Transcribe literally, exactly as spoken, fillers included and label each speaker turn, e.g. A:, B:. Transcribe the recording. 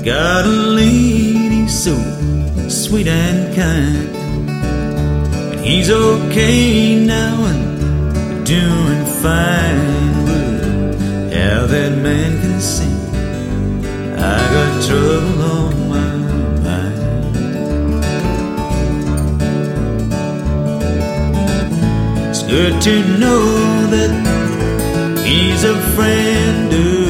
A: got a lady so sweet and kind, and he's okay now and doing fine. Well, how that man can sing, I got trouble on my mind. It's good to know that he's a friend of